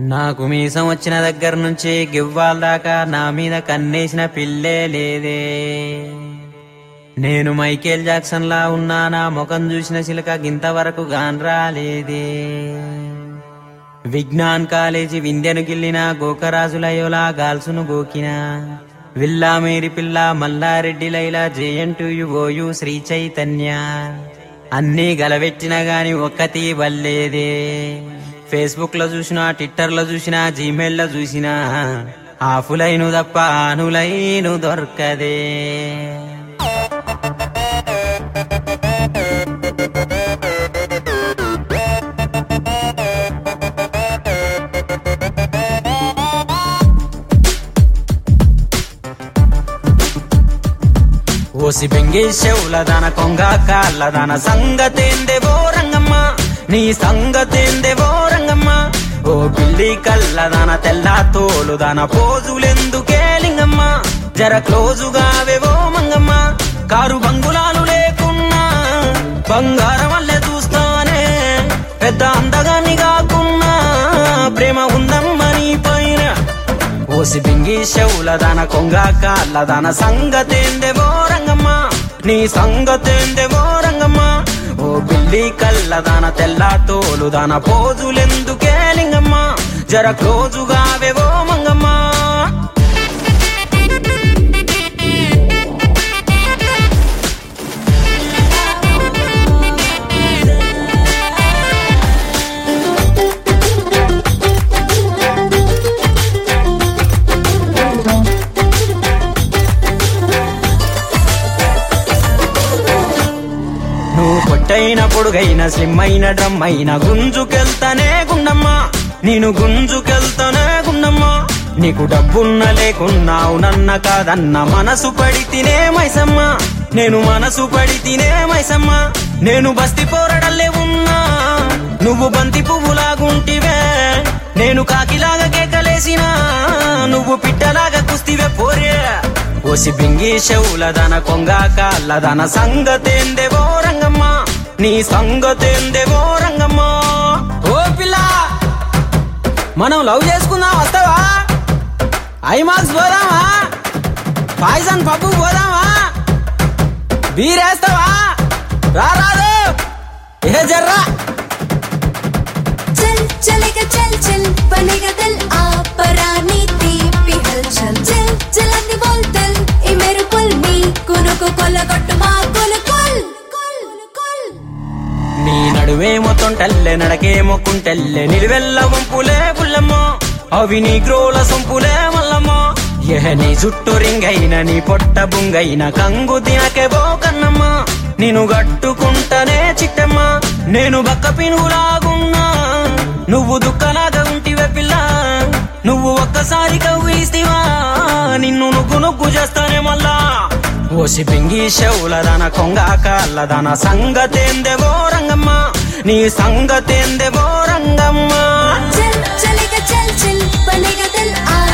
నాకు మీసం వచ్చిన దగ్గర నుంచి గివ్వాల దాకా నా మీద కన్నేసిన పిల్లే లేదే. నేను మైకేల్ జాక్సన్ లా ఉన్నా, నా ముఖం చూసిన చిలక గింతవరకు గాన్ రాలేదే. విజ్ఞాన్ కాలేజీ వింధ్యను గిల్లిన గోకరాజులయోలా గాల్సును గోకిన విల్లా మేరి పిల్ల మల్లారెడ్డి లైలా జేఎన్టీయు శ్రీ చైతన్య అన్నీ గలవెట్టిన గాని ఒక్కటి వల్లేదే. ఫేస్బుక్ లో చూసినా, ట్విట్టర్ లో చూసినా, జీమెయిల్ లో చూసినా ఆఫులైను తప్ప ఆనులైను దొరకదే. ఓసి బెంగి చెవులదాన కొంగ కాళ్ళదాన సంగతేందేవో రంగమ్మ, నీ సంగతేందేవో రంగమ్మ. ఓ పిల్లి కళ్ళదాన తెల్ల తోలుదాన పోజులెందుకే లింగమ్మ, జర క్లోజుగావేవో మంగమ్మ. కారు బంగులాలు లేకున్నా బంగారం వల్లే చూస్తానే, పెద్ద అందగాన్ని కాకున్నా ప్రేమ ఉందమ్మ నీ పైన. ఓసి బింగి చెవులదాన కొంగ కాళ్ళదాన సంగతేందేవో రంగమ్మ, నీ సంగతేందేవో రంగమ్మ. ఓ పిల్లి కళ్ళదాన తెల్ల తోలుదాన పోజులెందుకే లింగమ్మ, జర క్లోజుగావేవో మంగమ్మ. పొట్టైన పొడుగైన స్లిమ్ అయిన డ్రమ్ అయిన గుంజుకెళ్తానే గుండమ్మ, నేను గుంజుకెళ్తానే గుండమ్మ. నీకు డబ్బున్న లేకున్నావు నన్న కాదన్న మనసు పడి తినే మైసమ్మ, నేను మనసు పడి తినే మైసమ్మ. నేను బస్తి పోరడల్లే ఉన్నా, నువ్వు బంతి పువ్వులాగుంటివే. నేను కాకిలాగా కేకలేసినా, నువ్వు పిట్టలాగా కుస్తివే పోరే. ఓసి బింగి చెవులదాన కొంగ కాళ్ళదాన సంగతేందేవో రంగమ్మ, నీ సంగతేందేవో రంగమ్మ. ఓ పిల్ల, మనం లవ్ చేసుకుందాం, వస్తావా? ఐమాక్స్ పోదామా? పాయిజన్ పప్పు పోదామా? బీరేస్తావా? రారాదు ఏ జర్రా. చల్ చలేగా చల్ చల్ బనేగా దిల్ ఆపరాని తీపి హల్చల్. చల్ చలని బోల్తల్ ఈ మేరు పుల్ మీ కునుకు కొలగొట్టు మా కొలకొల్. నీ నడువేమో తొంటల్లే నడకేమో కుంటల్లే నిలువెల్ల వంపులే పుల్లమ్మ, అవి నీ గ్రోల సొంపులే మల్లమ్మ. నీ జుట్టు రింగైన నీ పొట్ట బుంగైన కంగు తినకే బో కన్నమ్మ, నేను గట్టుకుంటనే చిట్టమ్మ. నేను బక్క పినుగులాగున్నా, నువ్వు దుఃఖలాగా ఉంటివే పిల్ల. నువ్వు ఒక్కసారి కవ్విస్తీవా, నిన్ను నుగ్గు నుగ్గు చేస్తానే మళ్ళా. ఓసి బింగి చెవులదాన కొంగ కాళ్ళదాన సంగతేందేవో రంగమ్మ, నీ సంగతేందేవో రంగమ్మ. చల్ చలేగా చల్ చల్ బనేగా దిల్